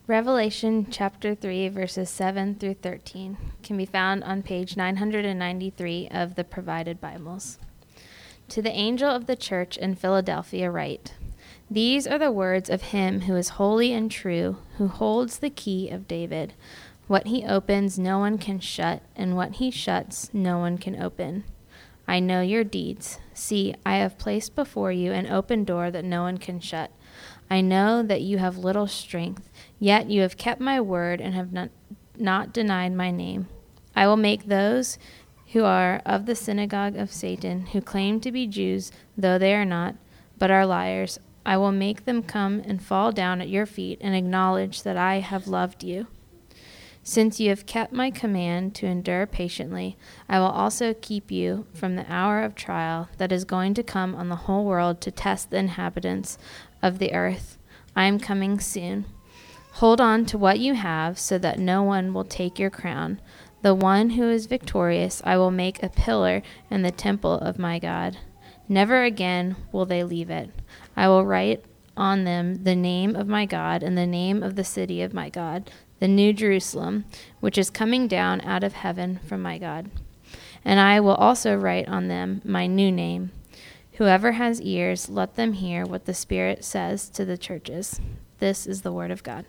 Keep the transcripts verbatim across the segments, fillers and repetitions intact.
Revelation chapter three, verses seven through thirteen can be found on page nine hundred ninety-three of the provided Bibles. To the angel of the church in Philadelphia write, "These are the words of him who is holy and true, who holds the key of David. What he opens no one can shut, and what he shuts no one can open. I know your deeds. See, I have placed before you an open door that no one can shut. I know that you have little strength, yet you have kept my word and have not, not denied my name. I will make those who are of the synagogue of Satan, who claim to be Jews, though they are not, but are liars, I will make them come and fall down at your feet and acknowledge that I have loved you. Since you have kept my command to endure patiently, I will also keep you from the hour of trial that is going to come on the whole world to test the inhabitants of the earth. I am coming soon. Hold on to what you have so that no one will take your crown. The one who is victorious I will make a pillar in the temple of my God. Never again will they leave it. I will write on them the name of my God and the name of the city of my God, the New Jerusalem, which is coming down out of heaven from my God. And I will also write on them my new name. Whoever has ears, let them hear what the Spirit says to the churches." This is the word of God.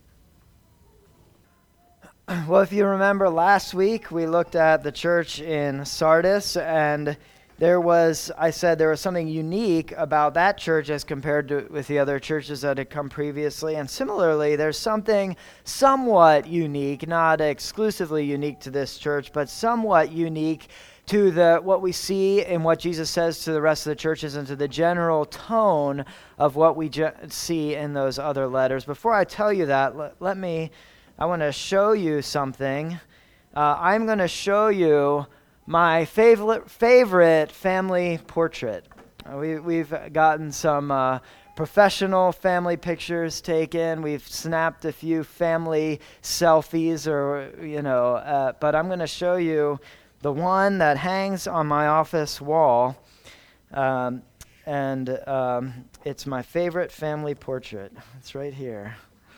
Well, if you remember last week, we looked at the church in Sardis, and there was, I said there was something unique about that church as compared to with the other churches that had come previously. And similarly, there's something somewhat unique, not exclusively unique to this church, but somewhat unique to the what we see and what Jesus says to the rest of the churches and to the general tone of what we je- see in those other letters. Before I tell you that, let, let me, I want to show you something. Uh, I'm going to show you my favorite favorite family portrait. Uh, we, we've gotten some uh, professional family pictures taken. We've snapped a few family selfies, or you know. Uh, but I'm going to show you the one that hangs on my office wall, um, and um, it's my favorite family portrait. It's right here.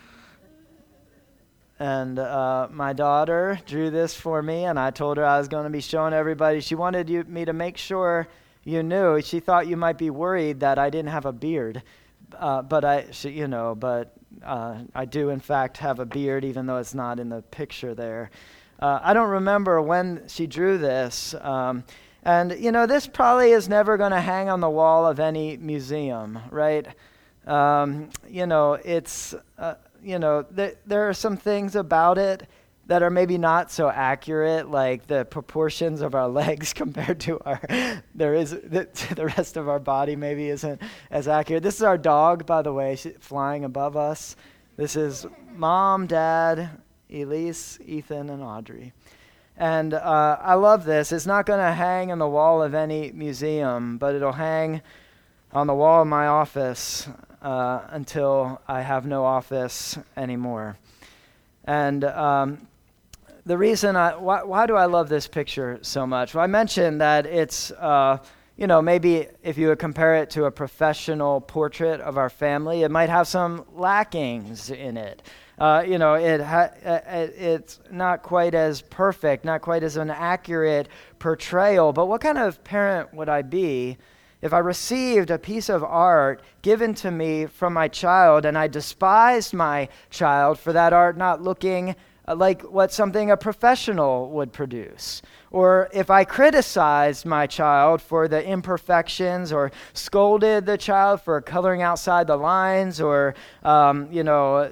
And uh, my daughter drew this for me, and I told her I was going to be showing everybody. She wanted you, me to make sure you knew. She thought you might be worried that I didn't have a beard, uh, but I, she, you know, but uh, I do in fact have a beard, even though it's not in the picture there. Uh, I don't remember when she drew this, um, and you know, this probably is never going to hang on the wall of any museum, right? Um, you know, it's. Uh, You know, th- there are some things about it that are maybe not so accurate, like the proportions of our legs compared to our, there is, the, the rest of our body maybe isn't as accurate. This is our dog, by the way, she's flying above us. This is Mom, Dad, Elise, Ethan, and Audrey. And uh, I love this. It's not going to hang on the wall of any museum, but it'll hang on the wall of my office uh, until I have no office anymore. And um, the reason I, why, why do I love this picture so much? Well, I mentioned that it's, uh, you know, maybe if you would compare it to a professional portrait of our family, it might have some lackings in it. Uh, you know, it ha- it's not quite as perfect, not quite as an accurate portrayal. But what kind of parent would I be if I received a piece of art given to me from my child and I despised my child for that art not looking like what something a professional would produce? Or if I criticized my child for the imperfections, or scolded the child for coloring outside the lines, or, um, you know,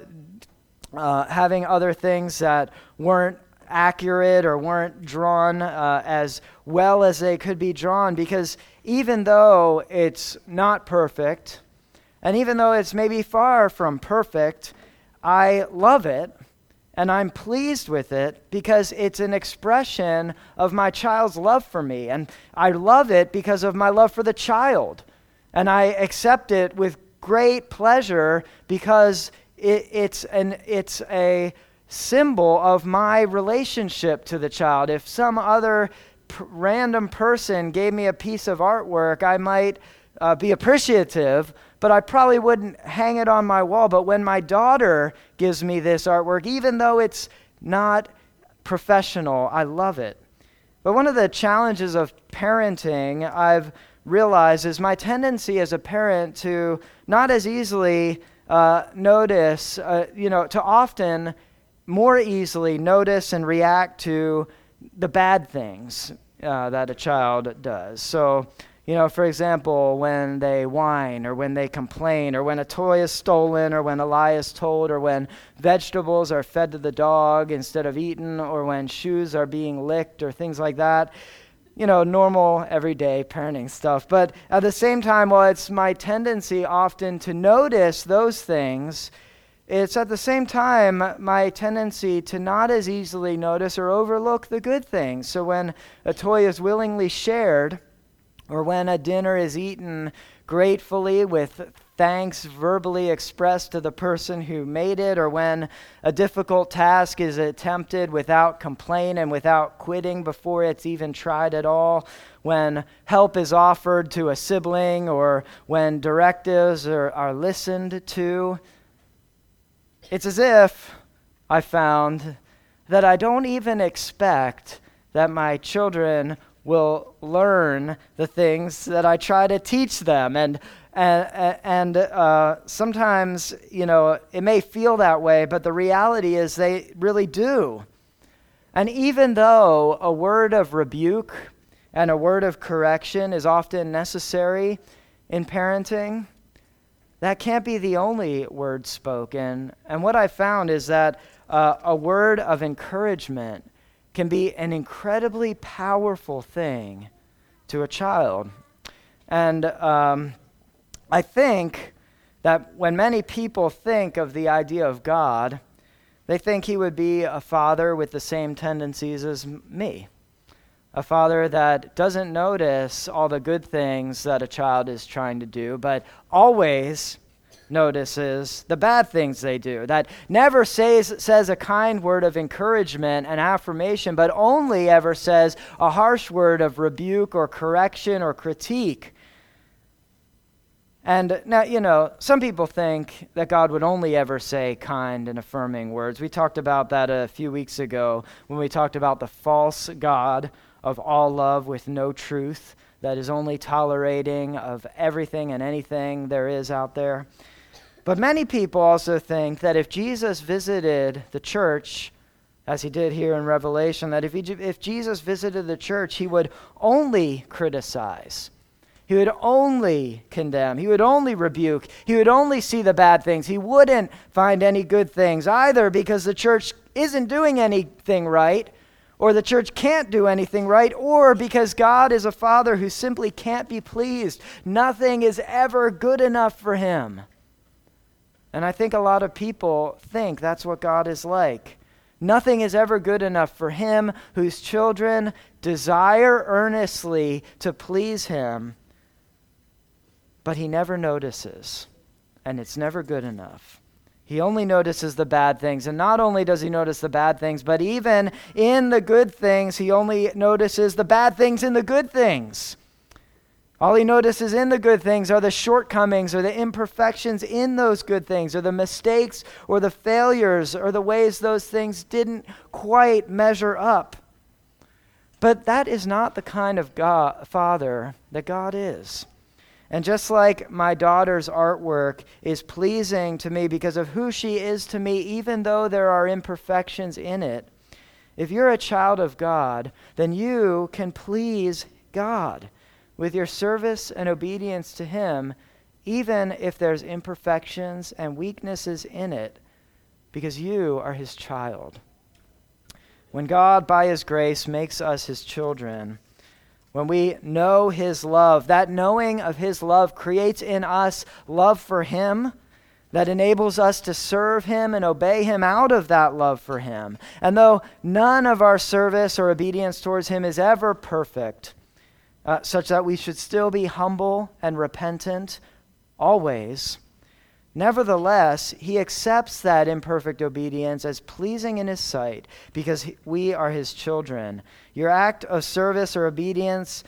uh, having other things that weren't accurate or weren't drawn uh, as well as they could be drawn, because even though it's not perfect, and even though it's maybe far from perfect, I love it, and I'm pleased with it because it's an expression of my child's love for me, and I love it because of my love for the child, and I accept it with great pleasure because it, it's an it's a symbol of my relationship to the child. If some other p- random person gave me a piece of artwork, I might uh, be appreciative, but I probably wouldn't hang it on my wall. But when my daughter gives me this artwork, even though it's not professional, I love it. But one of the challenges of parenting, I've realized, is my tendency as a parent to not as easily uh, notice, uh, you know, to often more easily notice and react to the bad things uh, that a child does. So, you know, for example, when they whine or when they complain or when a toy is stolen or when a lie is told or when vegetables are fed to the dog instead of eaten or when shoes are being licked or things like that. You know, normal, everyday parenting stuff. But at the same time, while it's my tendency often to notice those things, it's at the same time my tendency to not as easily notice or overlook the good things. So when a toy is willingly shared, or when a dinner is eaten gratefully with thanks verbally expressed to the person who made it, or when a difficult task is attempted without complaint and without quitting before it's even tried at all, when help is offered to a sibling, or when directives are, are listened to, it's as if I found that I don't even expect that my children will learn the things that I try to teach them. And and, and uh, sometimes, you know, it may feel that way, but the reality is they really do. And even though a word of rebuke and a word of correction is often necessary in parenting, that can't be the only word spoken. And what I found is that uh, a word of encouragement can be an incredibly powerful thing to a child. And um, I think that when many people think of the idea of God, they think he would be a father with the same tendencies as me. A father that doesn't notice all the good things that a child is trying to do, but always notices the bad things they do, that never says says a kind word of encouragement and affirmation, but only ever says a harsh word of rebuke or correction or critique. And now, you know, some people think that God would only ever say kind and affirming words. We talked about that a few weeks ago when we talked about the false God of all love with no truth, that is only tolerating of everything and anything there is out there. But many people also think that if Jesus visited the church, as he did here in Revelation, that if, he, if Jesus visited the church, he would only criticize. He would only condemn. He would only rebuke. He would only see the bad things. He wouldn't find any good things either, because the church isn't doing anything right, or the church can't do anything right, or because God is a father who simply can't be pleased. Nothing is ever good enough for him. And I think a lot of people think that's what God is like. Nothing is ever good enough for him, whose children desire earnestly to please him, but he never notices, and it's never good enough. He only notices the bad things, and not only does he notice the bad things, but even in the good things, he only notices the bad things in the good things. All he notices in the good things are the shortcomings or the imperfections in those good things, or the mistakes or the failures or the ways those things didn't quite measure up. But that is not the kind of God, Father that God is. And just like my daughter's artwork is pleasing to me because of who she is to me, even though there are imperfections in it, if you're a child of God, then you can please God with your service and obedience to him, even if there's imperfections and weaknesses in it, because you are his child. When God, by his grace, makes us his children, when we know his love, that knowing of his love creates in us love for him that enables us to serve him and obey him out of that love for him. And though none of our service or obedience towards him is ever perfect, Uh, such that we should still be humble and repentant always, nevertheless, he accepts that imperfect obedience as pleasing in his sight because he, we are his children. Your act of service or obedience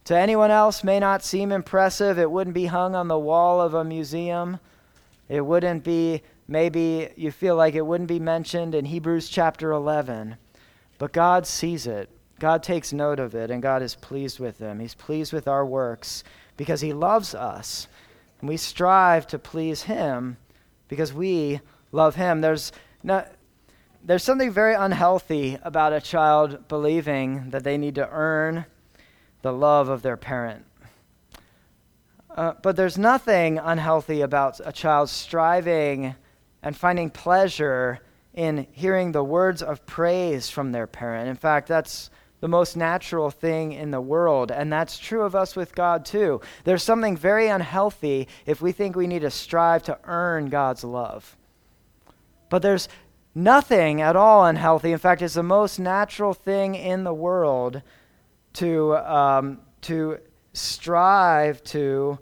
to anyone else may not seem impressive. It wouldn't be hung on the wall of a museum. It wouldn't be, maybe you feel like it wouldn't be mentioned in Hebrews chapter eleven. But God sees it. God takes note of it, and God is pleased with them. He's pleased with our works because he loves us. And we strive to please him because we love him. There's no, there's something very unhealthy about a child believing that they need to earn the love of their parent. Uh, but there's nothing unhealthy about a child striving and finding pleasure in hearing the words of praise from their parent. In fact, that's the most natural thing in the world, and that's true of us with God too. There's something very unhealthy if we think we need to strive to earn God's love. But there's nothing at all unhealthy. In fact, it's the most natural thing in the world to um, to strive to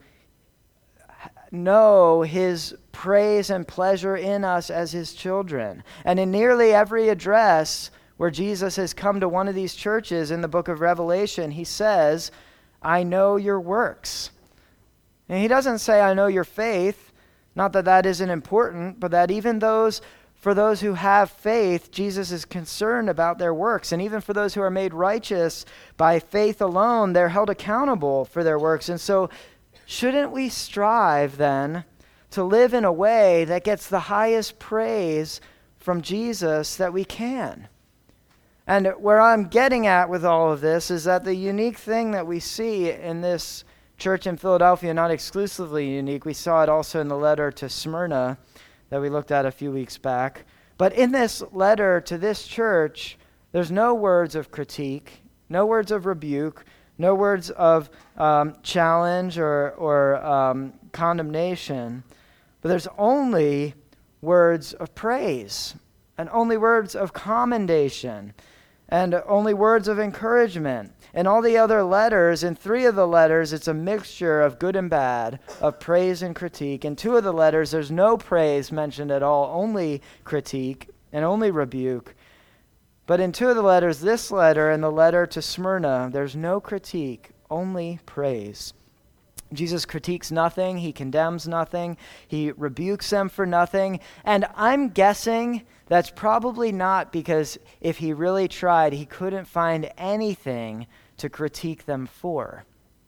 know his praise and pleasure in us as his children. And in nearly every address where Jesus has come to one of these churches in the book of Revelation, he says, I know your works. And he doesn't say, I know your faith. Not that that isn't important, but that even those, for those who have faith, Jesus is concerned about their works. And even for those who are made righteous by faith alone, they're held accountable for their works. And so shouldn't we strive then to live in a way that gets the highest praise from Jesus that we can? And where I'm getting at with all of this is that the unique thing that we see in this church in Philadelphia, not exclusively unique, we saw it also in the letter to Smyrna that we looked at a few weeks back. But in this letter to this church, there's no words of critique, no words of rebuke, no words of um, challenge or, or um, condemnation, but there's only words of praise and only words of commendation and only words of encouragement. In all the other letters, in three of the letters, it's a mixture of good and bad, of praise and critique. In two of the letters, there's no praise mentioned at all, only critique and only rebuke. But in two of the letters, this letter and the letter to Smyrna, there's no critique, only praise. Jesus critiques nothing, he condemns nothing, he rebukes them for nothing, and I'm guessing that's probably not because if he really tried, he couldn't find anything to critique them for.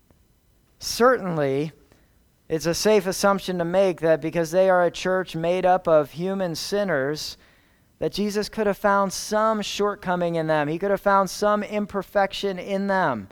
Certainly, it's a safe assumption to make that because they are a church made up of human sinners, that Jesus could have found some shortcoming in them. He could have found some imperfection in them.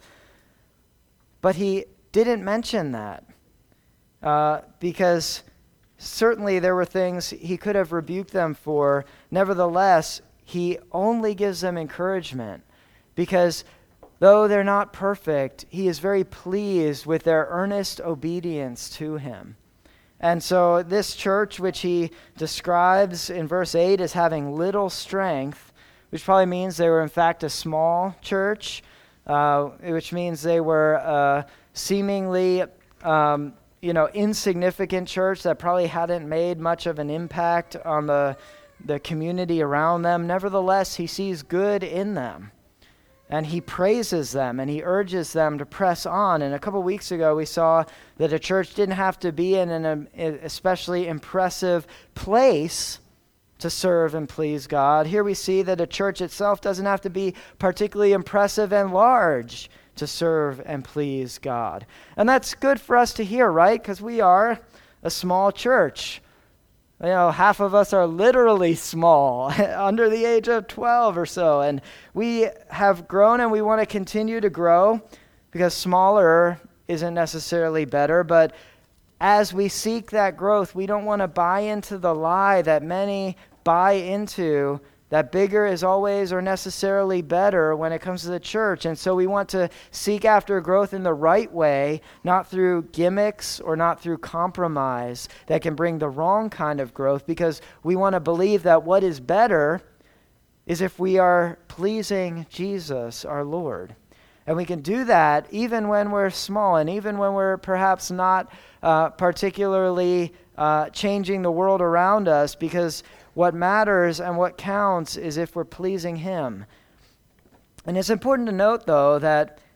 But he didn't mention that uh, because certainly there were things he could have rebuked them for. Nevertheless, he only gives them encouragement because though they're not perfect, he is very pleased with their earnest obedience to him. And so this church, which he describes in verse eight as having little strength, which probably means they were in fact a small church, uh, which means they were uh, seemingly um, you know, insignificant church that probably hadn't made much of an impact on the, the community around them. Nevertheless, he sees good in them. And he praises them and he urges them to press on. And a couple weeks ago, we saw that a church didn't have to be in an especially impressive place to serve and please God. Here we see that a church itself doesn't have to be particularly impressive and large to serve and please God. And that's good for us to hear, right? Because we are a small church. You know, half of us are literally small, under the age of twelve or so. And we have grown and we want to continue to grow because smaller isn't necessarily better. But as we seek that growth, we don't want to buy into the lie that many buy into, that bigger is always or necessarily better when it comes to the church. And so we want to seek after growth in the right way, not through gimmicks or not through compromise that can bring the wrong kind of growth, because we want to believe that what is better is if we are pleasing Jesus, our Lord. And we can do that even when we're small and even when we're perhaps not uh, particularly uh, changing the world around us, because what matters and what counts is if we're pleasing him. And it's important to note, though, that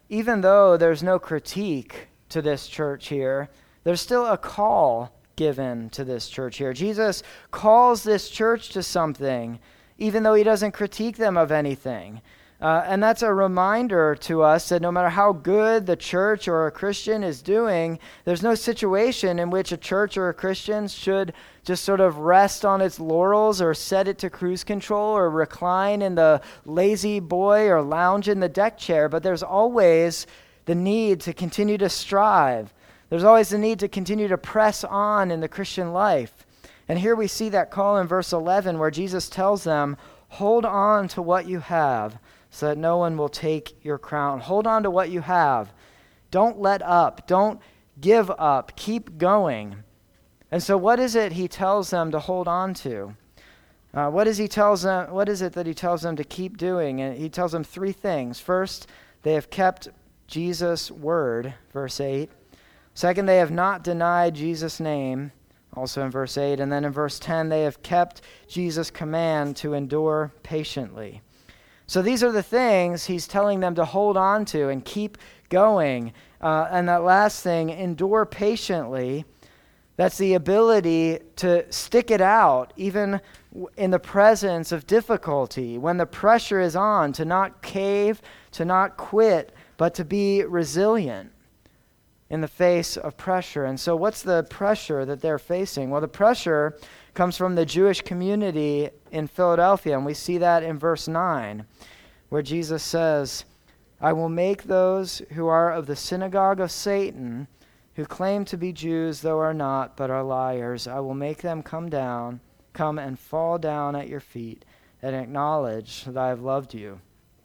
even though there's no critique to this church here, there's still a call given to this church here. Jesus calls this church to something, even though he doesn't critique them of anything. Uh, and that's a reminder to us that no matter how good the church or a Christian is doing, there's no situation in which a church or a Christian should just sort of rest on its laurels or set it to cruise control or recline in the lazy boy or lounge in the deck chair. But there's always the need to continue to strive. There's always the need to continue to press on in the Christian life. And here we see that call in verse eleven where Jesus tells them, hold on to what you have, so that no one will take your crown. Hold on to what you have. Don't let up. Don't give up. Keep going. And so what is it he tells them to hold on to? Uh, what is he tells them? What is it that he tells them to keep doing? And he tells them three things. First, they have kept Jesus' word, verse eight. Second, they have not denied Jesus' name, also in verse eight. And then in verse ten, they have kept Jesus' command to endure patiently. So these are the things he's telling them to hold on to and keep going. Uh, and that last thing, endure patiently, that's the ability to stick it out even in the presence of difficulty, when the pressure is on, to not cave, to not quit, but to be resilient in the face of pressure. And so what's the pressure that they're facing? Well, the pressure comes from the Jewish community in Philadelphia, and we see that in verse nine, where Jesus says, I will make those who are of the synagogue of Satan, who claim to be Jews, though are not, but are liars, I will make them come down, come and fall down at your feet, and acknowledge that I have loved you.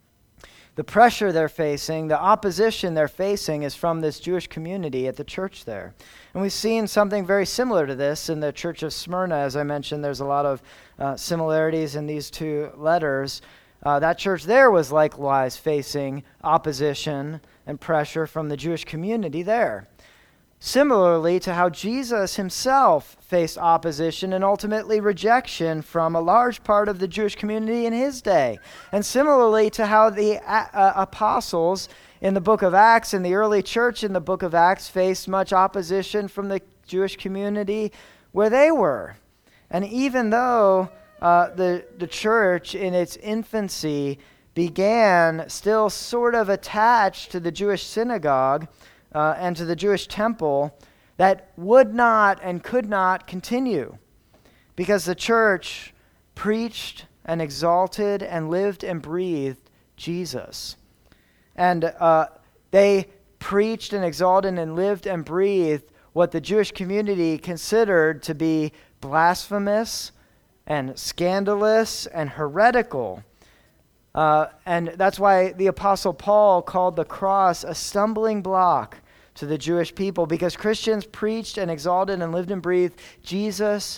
The pressure they're facing, the opposition they're facing is from this Jewish community at the church there. And we've seen something very similar to this in the church of Smyrna. As I mentioned, there's a lot of uh, similarities in these two letters. Uh, that church there was likewise facing opposition and pressure from the Jewish community there. Similarly to how Jesus himself faced opposition and ultimately rejection from a large part of the Jewish community in his day. And similarly to how the uh, apostles in the book of Acts and the early church in the book of Acts faced much opposition from the Jewish community where they were. And even though uh, the, the church in its infancy began still sort of attached to the Jewish synagogue, Uh, and to the Jewish temple, that would not and could not continue because the church preached and exalted and lived and breathed Jesus. And uh, they preached and exalted and lived and breathed what the Jewish community considered to be blasphemous and scandalous and heretical. Uh, and that's why the Apostle Paul called the cross a stumbling block to the Jewish people, because Christians preached and exalted and lived and breathed Jesus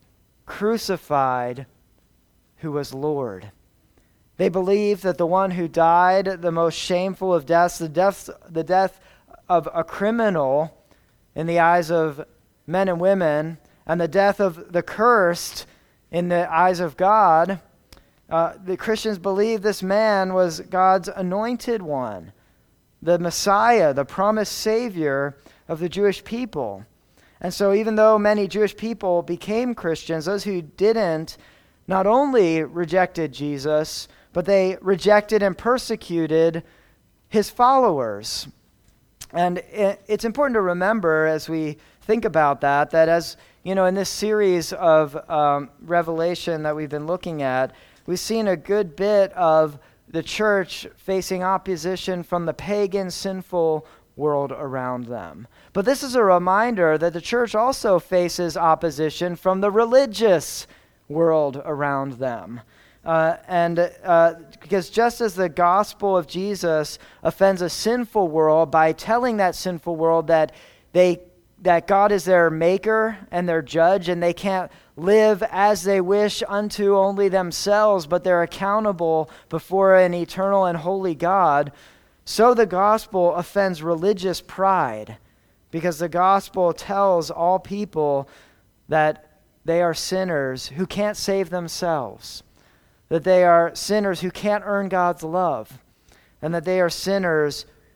crucified, who was Lord. They believed that the one who died the most shameful of deaths, the death, the death of a criminal in the eyes of men and women, and the death of the cursed in the eyes of God, uh, the Christians believed this man was God's anointed one, the Messiah, the promised Savior of the Jewish people. And so even though many Jewish people became Christians, those who didn't not only rejected Jesus, but they rejected and persecuted his followers. And it's important to remember as we think about that, that as, you know, in this series of um, Revelation that we've been looking at, we've seen a good bit of the church facing opposition from the pagan, sinful world around them. But this is a reminder that the church also faces opposition from the religious world around them. Uh, and uh, because just as the gospel of Jesus offends a sinful world by telling that sinful world that they that God is their maker and their judge, and they can't live as they wish unto only themselves, but they're accountable before an eternal and holy God, so the gospel offends religious pride, because the gospel tells all people that they are sinners who can't save themselves, that they are sinners who can't earn God's love, and that they are sinners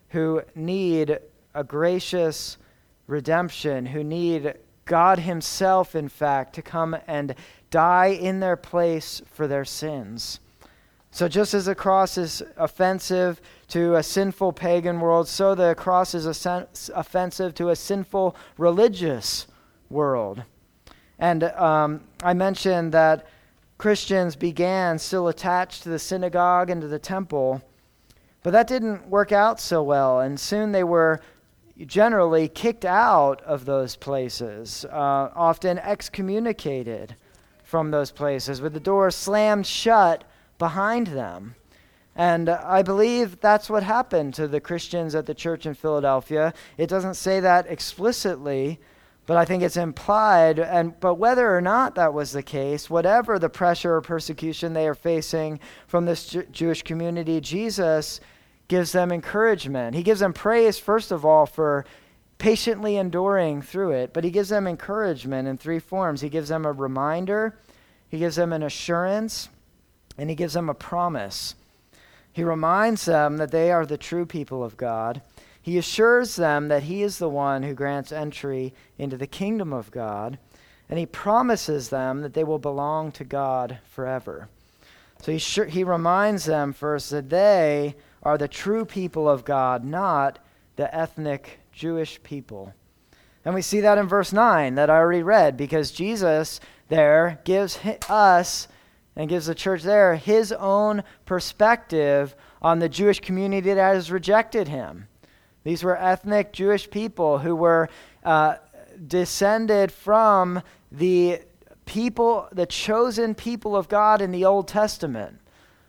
who need a gracious redemption, who need God himself, in fact, to come and die in their place for their sins. So just as the cross is offensive to a sinful pagan world, so the cross is offensive to a sinful religious world. And um, I mentioned that Christians began still attached to the synagogue and to the temple, but that didn't work out so well, and soon they were generally kicked out of those places, uh, often excommunicated from those places, with the doors slammed shut behind them. And uh, I believe that's what happened to the Christians at the church in Philadelphia. It doesn't say that explicitly, but I think it's implied. And but whether or not that was the case, whatever the pressure or persecution they are facing from this Jew- Jewish community, Jesus gives them encouragement. He gives them praise, first of all, for patiently enduring through it, but he gives them encouragement in three forms. He gives them a reminder, he gives them an assurance, and he gives them a promise. He reminds them that they are the true people of God. He assures them that he is the one who grants entry into the kingdom of God, and he promises them that they will belong to God forever. So he, sure, he reminds them first that they are the true people of God, not the ethnic Jewish people. And we see that in verse nine that I already read, because Jesus there gives us and gives the church there his own perspective on the Jewish community that has rejected him. These were ethnic Jewish people who were uh, descended from the people, the chosen people of God in the Old Testament.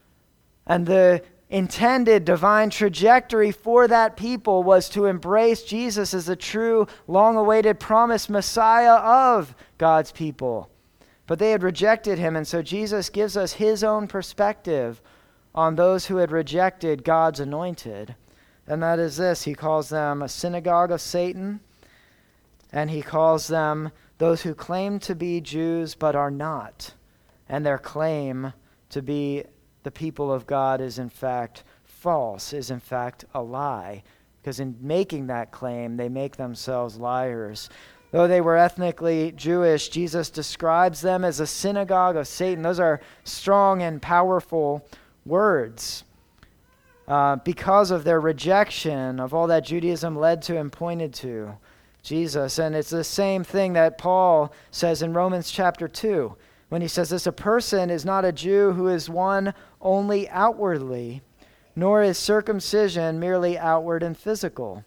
And the intended divine trajectory for that people was to embrace Jesus as the true, long-awaited, promised Messiah of God's people. But they had rejected him, and so Jesus gives us his own perspective on those who had rejected God's anointed. And that is this: he calls them a synagogue of Satan, and he calls them those who claim to be Jews but are not, and their claim to be the people of God is in fact false, is in fact a lie, because in making that claim, they make themselves liars. Though they were ethnically Jewish, Jesus describes them as a synagogue of Satan. Those are strong and powerful words uh, because of their rejection of all that Judaism led to and pointed to Jesus. And it's the same thing that Paul says in Romans chapter two, when he says this: a person is not a Jew who is one only outwardly, nor is circumcision merely outward and physical.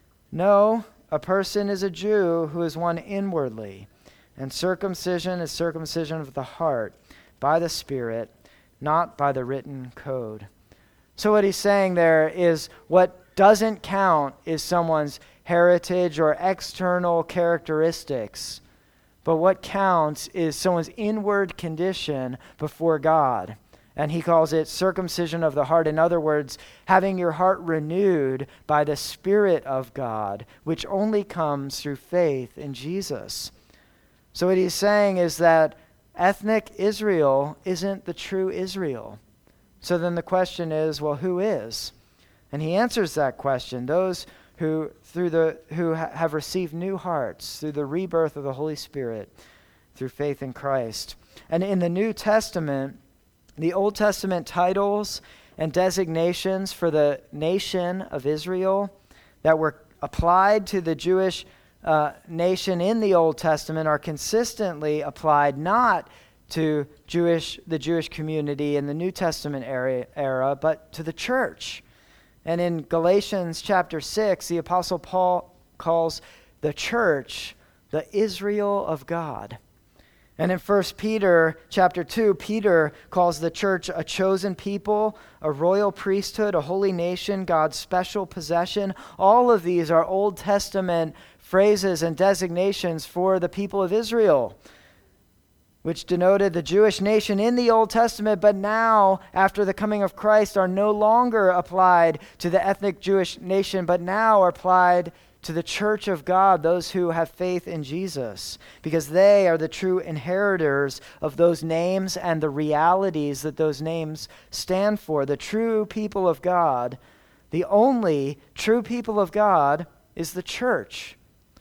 No, a person is a Jew who is one inwardly, and circumcision is circumcision of the heart, by the Spirit, not by the written code. So what he's saying there is what doesn't count is someone's heritage or external characteristics, but what counts is someone's inward condition before God. And he calls it circumcision of the heart. In other words, having your heart renewed by the Spirit of God, which only comes through faith in Jesus. So what he's saying is that ethnic Israel isn't the true Israel. So then the question is, well, who is? And he answers that question: those who through the who ha- have received new hearts through the rebirth of the Holy Spirit, through faith in Christ. And in the New Testament, the Old Testament titles and designations for the nation of Israel that were applied to the Jewish uh, nation in the Old Testament are consistently applied not to Jewish the Jewish community in the New Testament era, era, but to the church. And in Galatians chapter six, the Apostle Paul calls the church the Israel of God. And in First Peter chapter two, Peter calls the church a chosen people, a royal priesthood, a holy nation, God's special possession. All of these are Old Testament phrases and designations for the people of Israel, which denoted the Jewish nation in the Old Testament, but now, after the coming of Christ, are no longer applied to the ethnic Jewish nation, but now are applied to the church of God, those who have faith in Jesus, because they are the true inheritors of those names and the realities that those names stand for. The true people of God, The only true people of God is the church.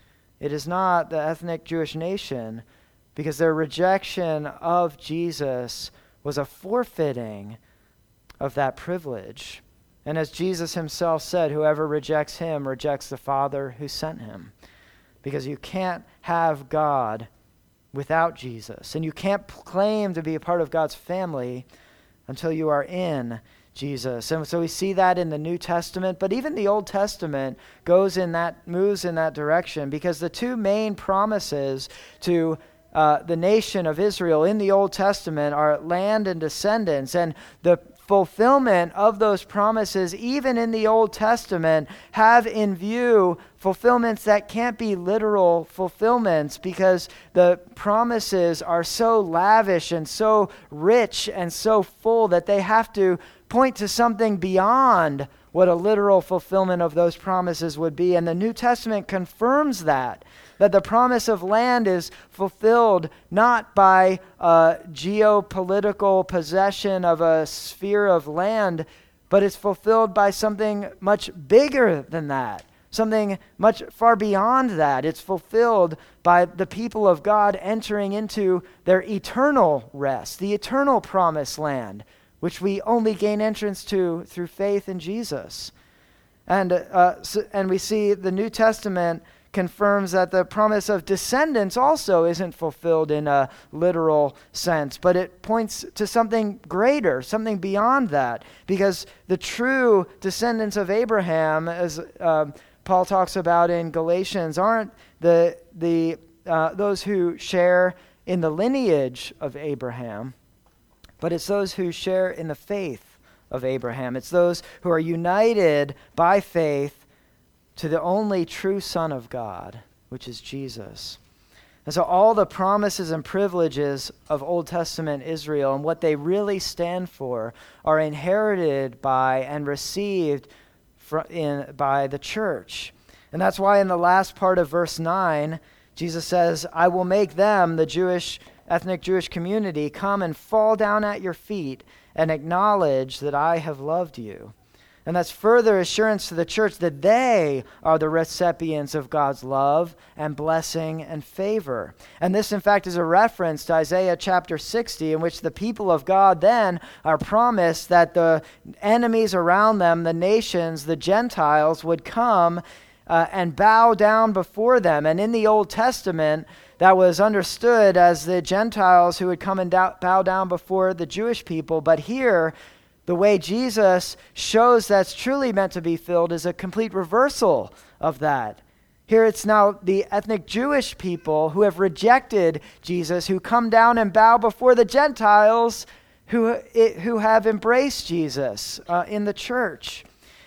It is not the ethnic Jewish nation, because their rejection of Jesus was a forfeiting of that privilege. And as Jesus himself said, whoever rejects him rejects the Father who sent him. Because you can't have God without Jesus. And you can't claim to be a part of God's family until you are in Jesus. And so we see that in the New Testament, but even the Old Testament goes in that, moves in that direction, because the two main promises to uh, the nation of Israel in the Old Testament are land and descendants. And the fulfillment of those promises, even in the Old Testament, have in view fulfillments that can't be literal fulfillments, because the promises are so lavish and so rich and so full that they have to point to something beyond what a literal fulfillment of those promises would be. And the New Testament confirms that, that the promise of land is fulfilled not by a geopolitical possession of a sphere of land, but it's fulfilled by something much bigger than that, something much far beyond that. It's fulfilled by the people of God entering into their eternal rest, the eternal promised land, which we only gain entrance to through faith in Jesus. And uh, so, and we see the New Testament confirms that the promise of descendants also isn't fulfilled in a literal sense, but it points to something greater, something beyond that, because the true descendants of Abraham, as uh, Paul talks about in Galatians, aren't the the uh, those who share in the lineage of Abraham, but it's those who share in the faith of Abraham. It's those who are united by faith to the only true Son of God, which is Jesus. And so all the promises and privileges of Old Testament Israel and what they really stand for are inherited by and received fr- in, by the church. And that's why in the last part of verse nine, Jesus says, I will make them, the Jewish, ethnic Jewish community, come and fall down at your feet and acknowledge that I have loved you. And that's further assurance to the church that they are the recipients of God's love and blessing and favor. And this, in fact, is a reference to Isaiah chapter sixty, in which the people of God then are promised that the enemies around them, the nations, the Gentiles, would come uh, and bow down before them. And in the Old Testament, that was understood as the Gentiles who would come and bow down before the Jewish people. But here, the way Jesus shows that's truly meant to be filled is a complete reversal of that. Here it's now the ethnic Jewish people who have rejected Jesus, who come down and bow before the Gentiles who, who have embraced Jesus uh, in the church.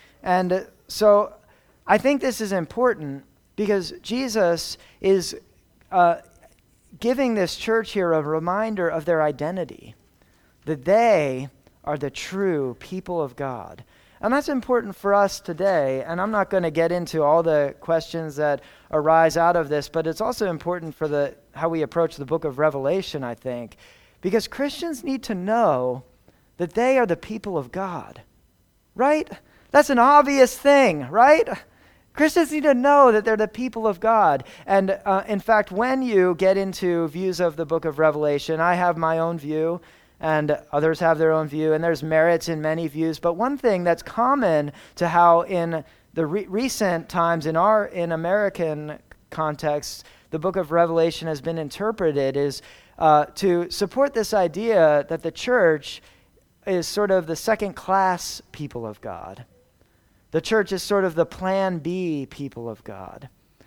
And so I think this is important because Jesus is uh, giving this church here a reminder of their identity, that they are the true people of God. And that's important for us today. And I'm not going to get into all the questions that arise out of this, but it's also important for the how we approach the book of Revelation, I think, because Christians need to know that they are the people of God, right? That's an obvious thing, right? Christians need to know that they're the people of God. And uh, in fact, when you get into views of the book of Revelation, I have my own view, and others have their own view, and there's merits in many views. But one thing that's common to how in the re- recent times in our in American context, the book of Revelation has been interpreted is uh, to support this idea that the church is sort of the second-class people of God. The church is sort of the plan B people of God.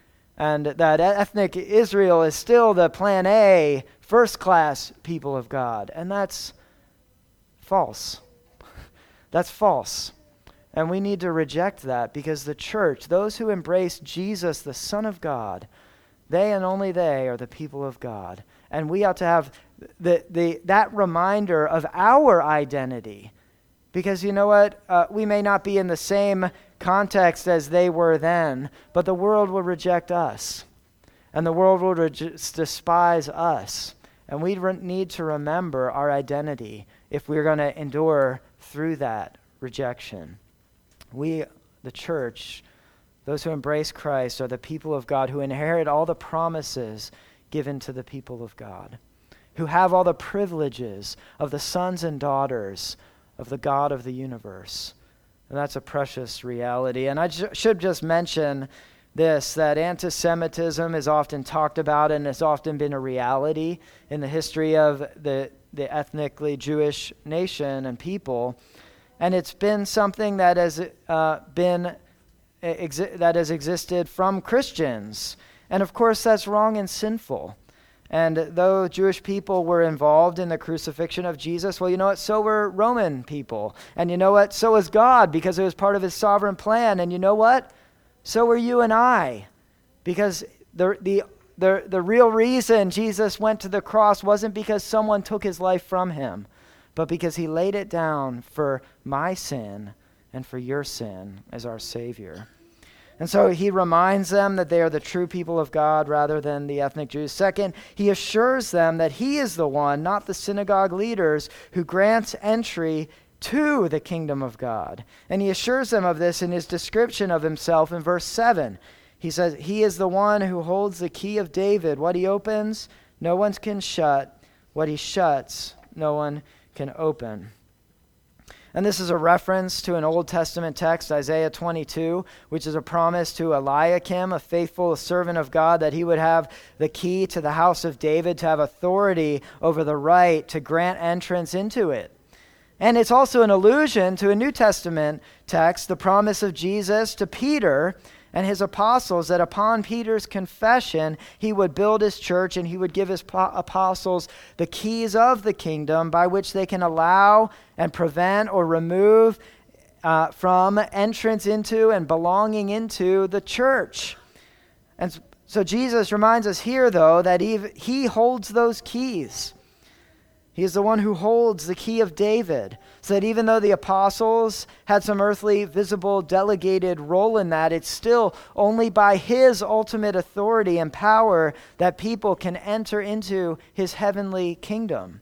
And that ethnic Israel is still the plan A, first-class people of God. And that's false. That's false. And we need to reject that, because the church, those who embrace Jesus, the Son of God, they and only they are the people of God. And we ought to have the, the, that reminder of our identity. Because you know what? Uh, we may not be in the same context as they were then, but the world will reject us. And the world will re- despise us. And we re- need to remember our identity if we're going to endure through that rejection. We the church, those who embrace Christ, are the people of God who inherit all the promises given to the people of God, who have all the privileges of the sons and daughters of the God of the universe. And that's a precious reality. And I j- should just mention this, that anti-Semitism is often talked about and has often been a reality in the history of the, the ethnically Jewish nation and people. And it's been something that has uh, been exi- that has existed from Christians. And of course, that's wrong and sinful. And though Jewish people were involved in the crucifixion of Jesus, well, you know what? So were Roman people. And you know what? So was God, because it was part of his sovereign plan. And you know what? So were you and I, because the the the the real reason Jesus went to the cross wasn't because someone took his life from him, but because he laid it down for my sin and for your sin as our Savior. And so he reminds them that they are the true people of God rather than the ethnic Jews. Second, he assures them that he is the one, not the synagogue leaders, who grants entry to the kingdom of God. And he assures them of this in his description of himself in verse seven. He says, he is the one who holds the key of David. What he opens, no one can shut. What he shuts, no one can open. And this is a reference to an Old Testament text, Isaiah twenty-two, which is a promise to Eliakim, a faithful servant of God, that he would have the key to the house of David, to have authority over the right to grant entrance into it. And it's also an allusion to a New Testament text, the promise of Jesus to Peter and his apostles, that upon Peter's confession, he would build his church and he would give his po- apostles the keys of the kingdom by which they can allow and prevent or remove uh, from entrance into and belonging into the church. And so Jesus reminds us here, though, that he, he holds those keys. He is the one who holds the key of David, so that even though the apostles had some earthly, visible, delegated role in that, it's still only by his ultimate authority and power that people can enter into his heavenly kingdom.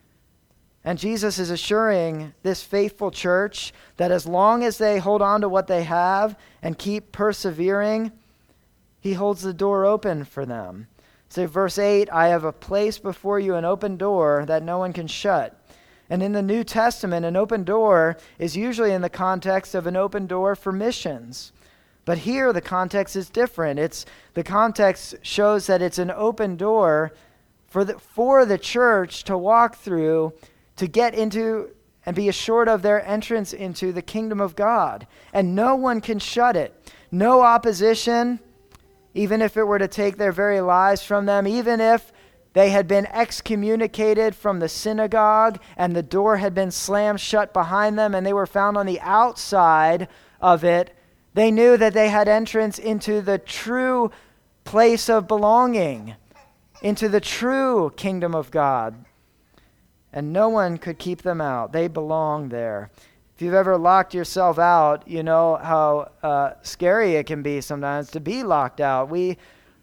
And Jesus is assuring this faithful church that as long as they hold on to what they have and keep persevering, he holds the door open for them. So verse eight, I have a place before you, an open door that no one can shut. And in the New Testament, an open door is usually in the context of an open door for missions. But here the context is different. It's the context shows that it's an open door for the, for the church to walk through, to get into and be assured of their entrance into the kingdom of God. And no one can shut it. No opposition, even if it were to take their very lives from them, even if they had been excommunicated from the synagogue and the door had been slammed shut behind them and they were found on the outside of it, they knew that they had entrance into the true place of belonging, into the true kingdom of God. And no one could keep them out. They belong there. If you've ever locked yourself out, you know how uh, scary it can be sometimes to be locked out. We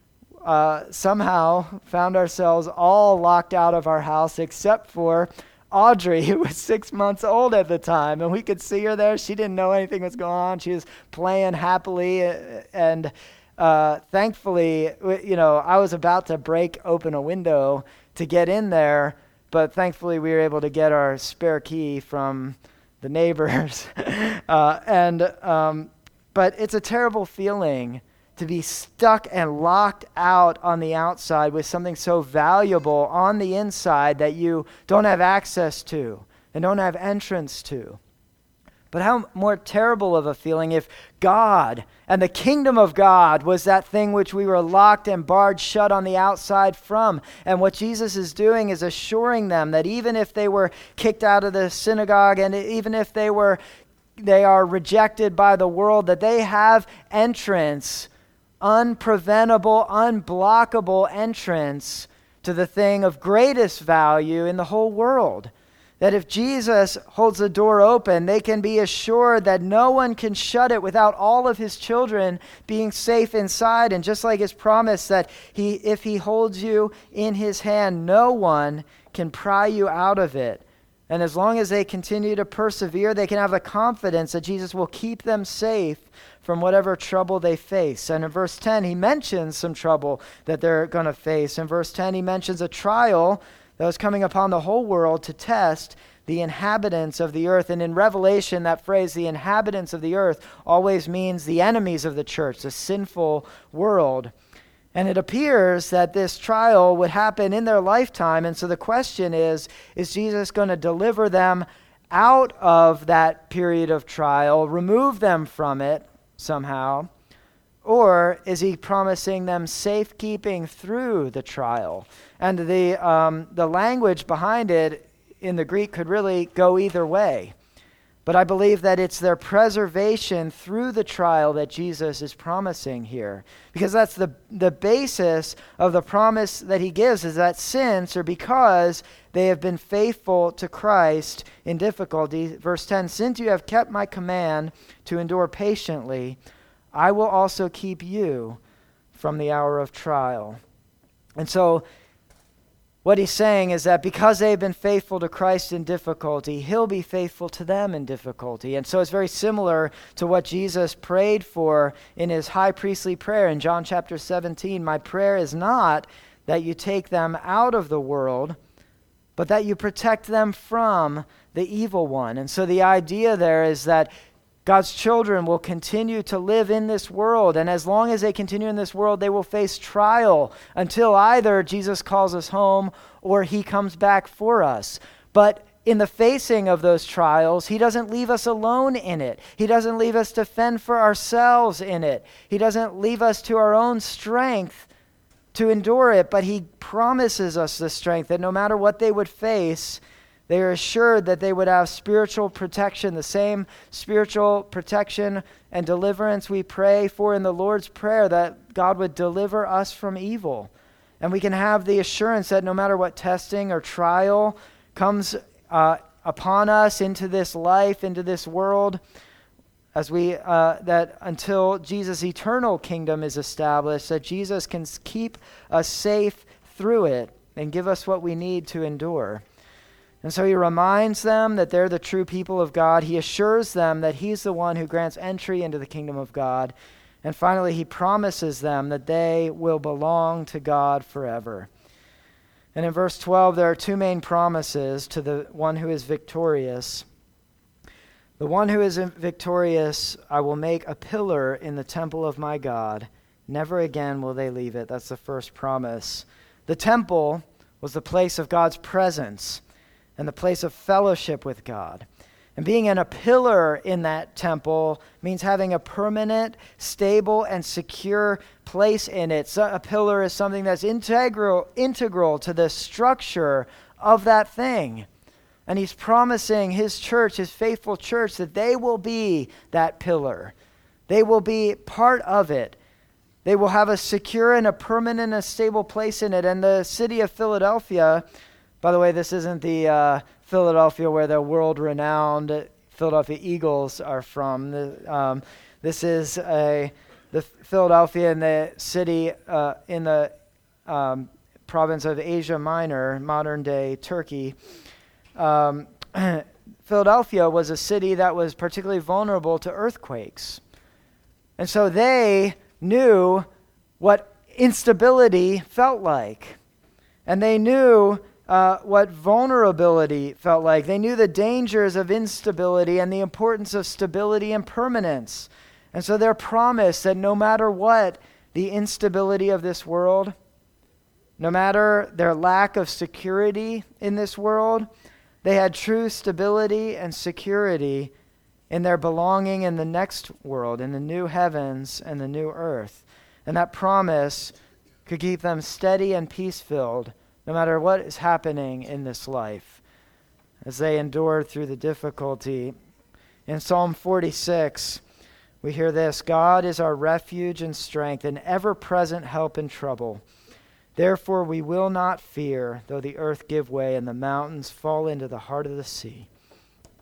uh, somehow found ourselves all locked out of our house except for Audrey, who was six months old at the time. And we could see her there. She didn't know anything was going on. She was playing happily. And uh, thankfully, you know, I was about to break open a window to get in there. But thankfully, we were able to get our spare key from the neighbors. uh, and um, but it's a terrible feeling to be stuck and locked out on the outside with something so valuable on the inside that you don't have access to and don't have entrance to. But how more terrible of a feeling if God and the kingdom of God was that thing which we were locked and barred shut on the outside from. And what Jesus is doing is assuring them that even if they were kicked out of the synagogue and even if they were they are rejected by the world, that they have entrance, unpreventable, unblockable entrance to the thing of greatest value in the whole world. That if Jesus holds the door open, they can be assured that no one can shut it without all of his children being safe inside. And just like his promise that he, if he holds you in his hand, no one can pry you out of it. And as long as they continue to persevere, they can have the confidence that Jesus will keep them safe from whatever trouble they face. And in verse ten, he mentions some trouble that they're going to face. In verse ten, he mentions a trial that was coming upon the whole world to test the inhabitants of the earth. And in Revelation, that phrase, the inhabitants of the earth, always means the enemies of the church, the sinful world. And it appears that this trial would happen in their lifetime. And so the question is, is Jesus going to deliver them out of that period of trial, remove them from it somehow? Or is he promising them safekeeping through the trial? And the um, the language behind it in the Greek could really go either way. But I believe that it's their preservation through the trial that Jesus is promising here. Because that's the, the basis of the promise that he gives, is that since or because they have been faithful to Christ in difficulty. Verse ten, since you have kept my command to endure patiently, I will also keep you from the hour of trial. And so what he's saying is that because they've been faithful to Christ in difficulty, he'll be faithful to them in difficulty. And so it's very similar to what Jesus prayed for in his high priestly prayer in John chapter seventeen. My prayer is not that you take them out of the world, but that you protect them from the evil one. And so the idea there is that God's children will continue to live in this world, and as long as they continue in this world, they will face trial until either Jesus calls us home or he comes back for us. But in the facing of those trials, he doesn't leave us alone in it. He doesn't leave us to fend for ourselves in it. He doesn't leave us to our own strength to endure it, but he promises us the strength that no matter what they would face, they are assured that they would have spiritual protection, the same spiritual protection and deliverance we pray for in the Lord's Prayer, that God would deliver us from evil. And we can have the assurance that no matter what testing or trial comes uh, upon us into this life, into this world, as we uh, that until Jesus' eternal kingdom is established, that Jesus can keep us safe through it and give us what we need to endure. And so he reminds them that they're the true people of God. He assures them that he's the one who grants entry into the kingdom of God. And finally, he promises them that they will belong to God forever. And in verse twelve, there are two main promises to the one who is victorious. The one who is victorious, I will make a pillar in the temple of my God. Never again will they leave it. That's the first promise. The temple was the place of God's presence and the place of fellowship with God. And being in a pillar in that temple means having a permanent, stable, and secure place in it. So a pillar is something that's integral, integral to the structure of that thing. And he's promising his church, his faithful church, that they will be that pillar. They will be part of it. They will have a secure and a permanent and stable place in it. And the city of Philadelphia, by the way, this isn't the uh, Philadelphia where the world-renowned Philadelphia Eagles are from. The, um, this is a the Philadelphia in the city uh, in the um, province of Asia Minor, modern-day Turkey. Um, Philadelphia was a city that was particularly vulnerable to earthquakes. And so they knew what instability felt like. And they knew Uh, what vulnerability felt like. They knew the dangers of instability and the importance of stability and permanence. And so their promise that no matter what the instability of this world, no matter their lack of security in this world, they had true stability and security in their belonging in the next world, in the new heavens and the new earth. And that promise could keep them steady and peace-filled no matter what is happening in this life, as they endure through the difficulty. In Psalm forty-six, we hear this: God is our refuge and strength, an ever-present help in trouble. Therefore we will not fear, though the earth give way and the mountains fall into the heart of the sea.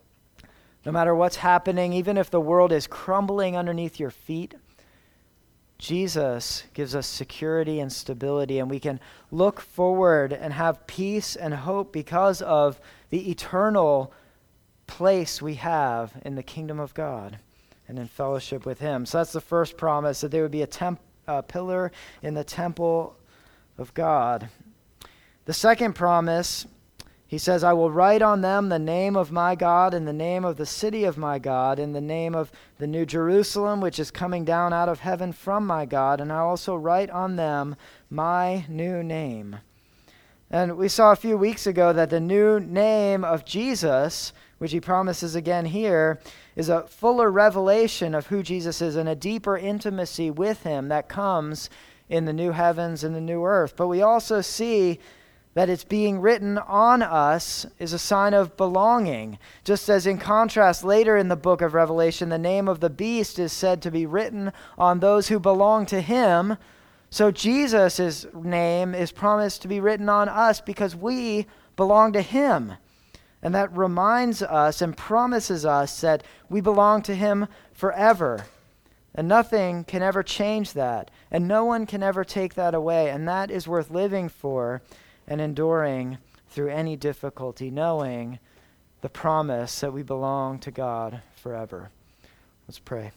No matter what's happening, even if the world is crumbling underneath your feet, Jesus gives us security and stability, and we can look forward and have peace and hope because of the eternal place we have in the kingdom of God and in fellowship with him. So that's the first promise, that there would be a temp, uh, pillar in the temple of God. The second promise, he says, I will write on them the name of my God and the name of the city of my God and the name of the new Jerusalem, which is coming down out of heaven from my God, and I also write on them my new name. And we saw a few weeks ago that the new name of Jesus, which he promises again here, is a fuller revelation of who Jesus is and a deeper intimacy with him that comes in the new heavens and the new earth. But we also see that it's being written on us is a sign of belonging. Just as in contrast, later in the book of Revelation, the name of the beast is said to be written on those who belong to him. So Jesus' name is promised to be written on us because we belong to him. And that reminds us and promises us that we belong to him forever. And nothing can ever change that. And no one can ever take that away. And that is worth living for and enduring through any difficulty, knowing the promise that we belong to God forever. Let's pray.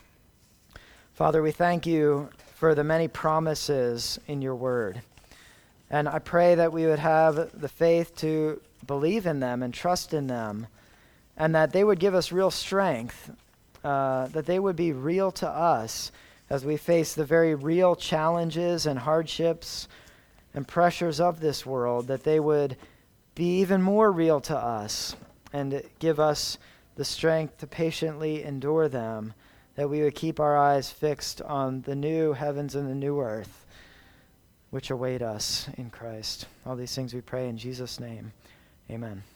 Father, we thank you for the many promises in your word. And I pray that we would have the faith to believe in them and trust in them, and that they would give us real strength, uh, that they would be real to us as we face the very real challenges and hardships and pressures of this world, that they would be even more real to us and give us the strength to patiently endure them, that we would keep our eyes fixed on the new heavens and the new earth, which await us in Christ. All these things we pray in Jesus' name. Amen.